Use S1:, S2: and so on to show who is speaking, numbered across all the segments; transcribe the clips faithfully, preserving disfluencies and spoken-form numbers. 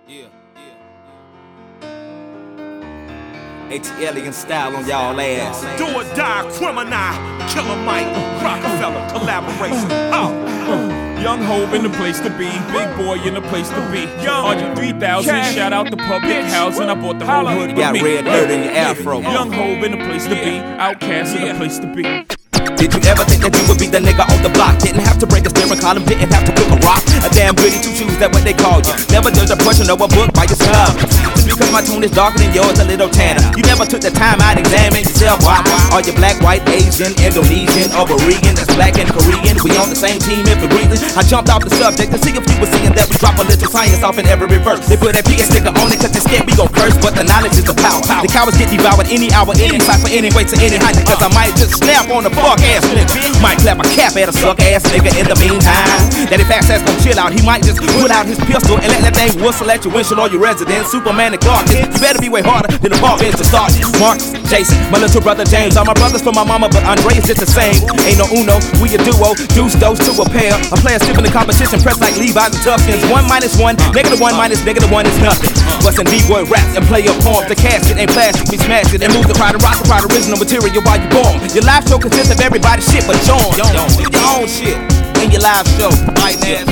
S1: yeah, yeah. Alien style on y'all ass.
S2: Do or die, criminal, Killer Mike, Rockefeller collaboration. Oh.
S3: Young Hov in the place to be, big boy in the place to be. Young three thousand, shout out to public housing. I bought the whole hood with
S1: got
S3: me.
S1: Got red dirt in your afro.
S3: Young Hov in the place to be, Outcast in the place to be.
S1: Did you ever think that you would be the nigga on the block? Didn't have to break a steering column, didn't have to pick a rock. A damn goody two shoes, that what they call you. Never judge a person or a book by yourself. Just because my tune is darker than yours, a little tanner. You never took the time out to examine yourself. Why? Are you black, white, Asian, Indonesian, or Korean? That's black and Korean. We on the same team if we're breathing. I jumped off the subject to see if you were seeing that we drop a little science off in every verse. They put a P S sticker on it cause they scared we gon' curse, but the knowledge is the power. The cowards get devoured any hour, any cipher, any way to any height. Cause I might just snap on the fuck ass nigga. Might clap a cap at a suck ass nigga in the meantime. Daddy Fast ass gon' chill out. He might just pull out his pistol and let that thing whistle at your windshield or your residence. Superman and Clark, you better be way harder than the ball bench to start. Marcus, Jason, my little brother James. All my brothers from my mama, but Andre is just the same. Ain't no uno, we a duo. Deuce dose to a pair. A player stiff in the competition, pressed like Levi's and Tuskins. One minus one, negative one minus negative one is nothing. Bustin' D-boy raps and play your forms. The casket ain't plastic, we smash it and move the crowd and rock the crowd. Original material while you born. Your live show consists of everybody's shit but John. Do your own shit in your live show. Right now,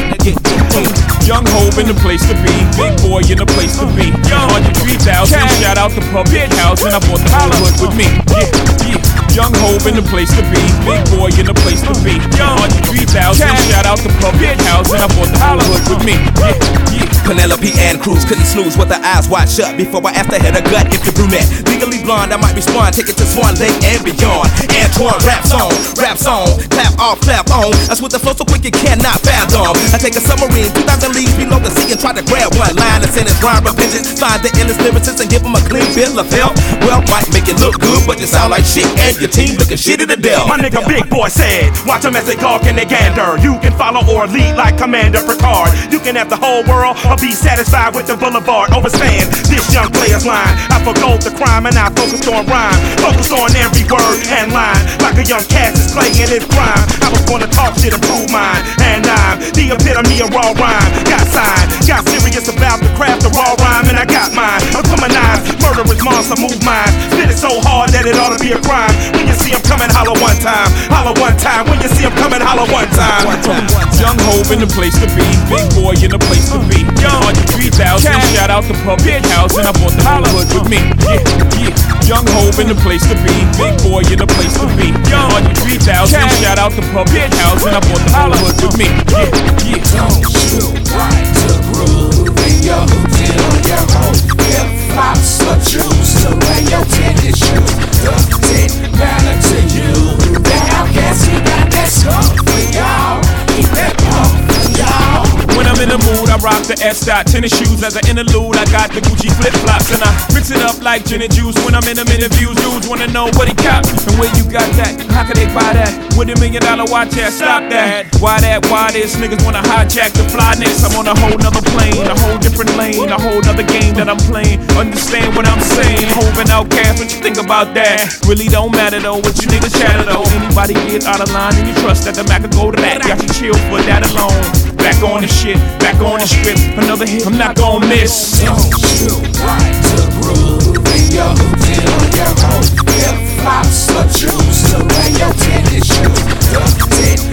S3: Young Hov in the place to be, big boy in the place to be. one hundred three thousand, shout out to public housing. I bought the whole hood with me. Yeah, yeah. Young Hov in the place to be, big boy in the place to be. one hundred three thousand, shout out to public housing. I bought the whole hood with me. Yeah, yeah.
S1: Penelope and Cruz couldn't snooze with her eyes wide shut before I asked her head a gut if you're brunette. Legally blonde, I might respond, take it to Swan Lake and beyond. Antoine rap song, rap song, clap off, clap on. That's with the flow so quick you cannot fathom. I take a submarine, two thousand leagues below the sea and try to grab one line and send it rhyme repentance. Find the illest lyricists and give them a clean bill of health. Well, might make it look good, but you sound like shit and your team looking shitty to death.
S2: My nigga Big Boy said, watch them as they gawk and they gander. You can follow or lead like Commander Picard. You can have the whole world or be satisfied with the boulevard. Overstand this young player's line. I forgo the crime and I focused on rhyme. Focused on every word and line. Like a young cat is playing his prime. I was gonna talk shit and prove mine. And I'm the epitome of raw rhyme. Got signed, got serious about the craft of raw rhyme. And I got mine. I'm criminalized, murderous monster, move mine. Spit it so hard that it ought to be a crime. When you see him coming, holler one time. Holler one time. When you see him coming, holler one time. One time.
S3: Young Hov in the place to be, big boy in the place to be. one hundred three thousand, shout out to public housing. I bought the whole hood with me. Yeah, yeah. Young Hov in the place to be, big boy in the place to be. one hundred three thousand, shout out to public housing. I bought the whole hood with me. Yeah, yeah.
S4: Don't you right to groove in your hoodie on your home? Flip flops or juice to wear your tennis shoes. Does it matter to you? The Outcast, he got that stuff for y'all. Keep that pump for y'all.
S3: When I'm in the mood, I rock the S-Dot tennis shoes. As an interlude, I got the Gucci flip-flops. And I mix it up like gin and juice. When I'm in them interviews, dudes wanna know what he cop and where you got that. How can they buy that? With a million dollar watch, yeah, stop that. Why that, why this? Niggas wanna hijack the flyness. I'm on a whole nother plane, a whole different lane, a whole nother game that I'm playing. Understand what I'm saying? Hov and Outcast, what you think about that? Really don't matter though, what you niggas chatter though. Anybody get out of line and you trust that the Mac will go to that. Got you chill for that alone. Back on the shit, back on the script. Another hit, I'm not gon' miss.
S4: Don't you right to groove in your hoodie on your home? Flip flops or juice to wear your tennis shoes. Does it